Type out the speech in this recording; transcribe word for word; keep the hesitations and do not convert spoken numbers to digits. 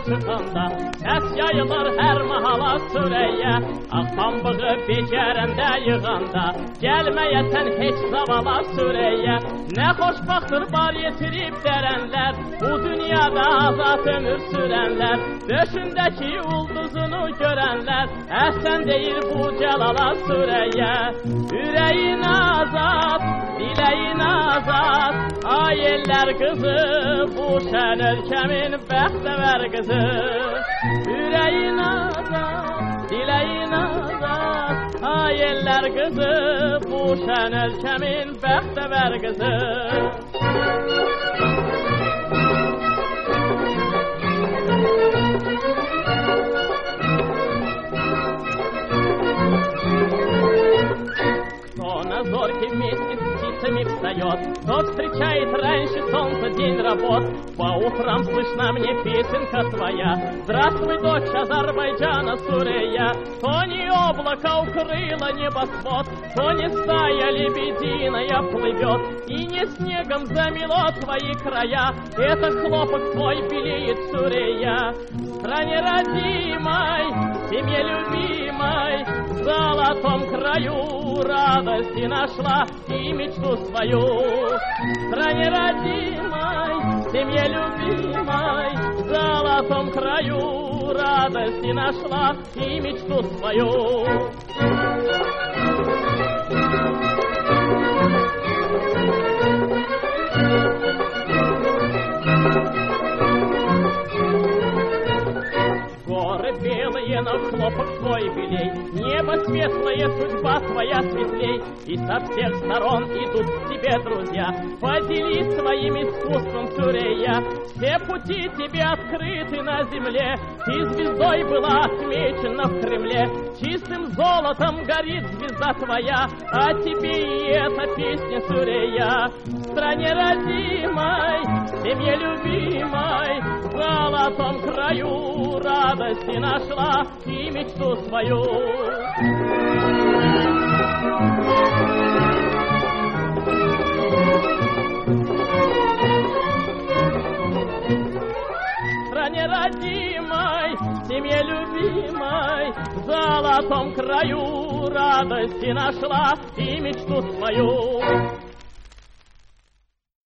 çıxanda, səs yayılır hər mahala sürəyə, ağ pambığı becərəndə yığanda, gəlməyəsən heç zavala sürəyə. Nə xoşbaxtır bar yetirib dərənlər, bu dünyada azad ömür sürənlər, döşündəki ulduzunu görənlər, əhsən deyir bu cəlala sürəyə. Ürəyin azad, diləyin azad, ay ellər qızı, bu şən ölkəmin bəxtəvər qızı. Ürəyin azad, diləyin azad, ay ellər qızı, bu şən ölkəmin bəxtəvər qızı. Зоркий вместе с птицами встает, кто встречает раньше солнца день работ. По утрам слышна мне песенка твоя, здравствуй, дочь Азербайджана Сурея. То не облако укрыло небосвод, то не стая лебединая плывет, и не снегом замело твои края, это хлопок твой белеет Сурея. В стране родимой, в семье любимой, в золотом краю радости нашла и мечту свою. В стране родимой, в семье любимой, в золотом краю радости нашла и мечту свою. Белые, но хлопок твой белей, небо светлое, судьба твоя светлей, и со всех сторон идут к тебе друзья, поделись своим искусством, Сурея. Все пути тебе открыты на земле, ты звездой была отмечена в Кремле, чистым золотом горит звезда твоя, а тебе и эта песня, Сурея. В стране родимой, в семье любимой, в золотом краю радости нашла и мечту свою. В стране родимой, в семье любимой, в золотом краю радости нашла и мечту свою.